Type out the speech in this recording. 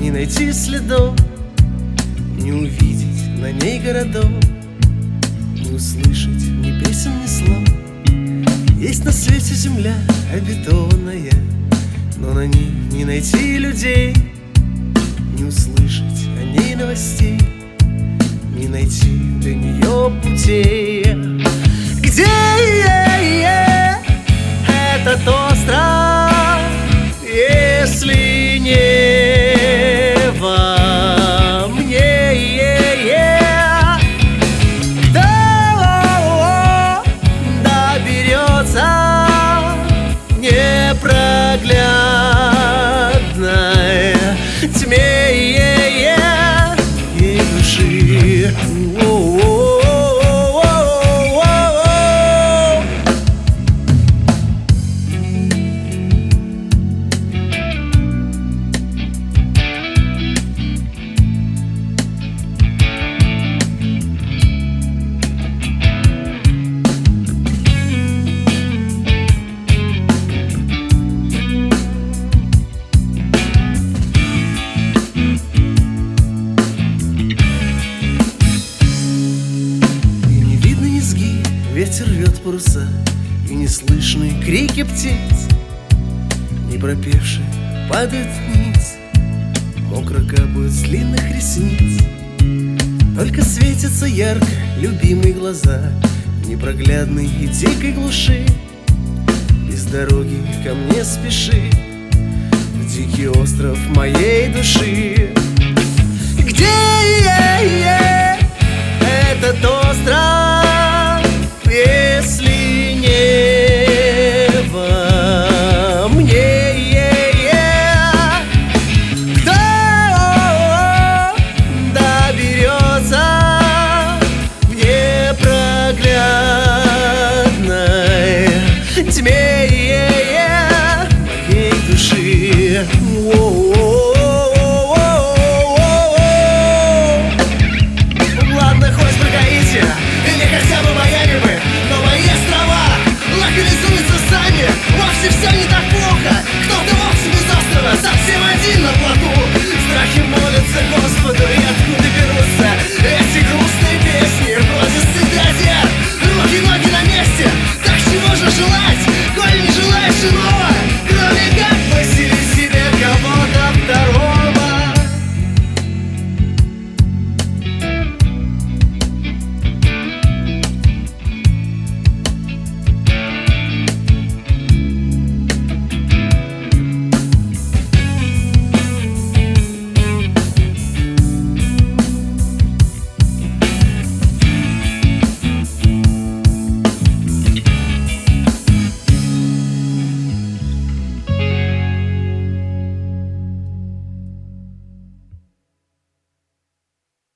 не найти следов, не увидеть на ней городов, не услышать ни песен, ни слов. Есть на свете земля обетованная, но на ней не найти людей, не услышать о ней новостей, не найти до нее путей. Где этот остров, если не во мне? Кто доберется непроглядной тьме ей души? Ветер рвет паруса, и не слышны крики птиц, не пропевшие падают вниз, мокро капают с длинных ресниц. Только светятся ярко любимые глаза в непроглядной и дикой глуши. Без дороги ко мне спеши, в дикий остров моей души. Где это то,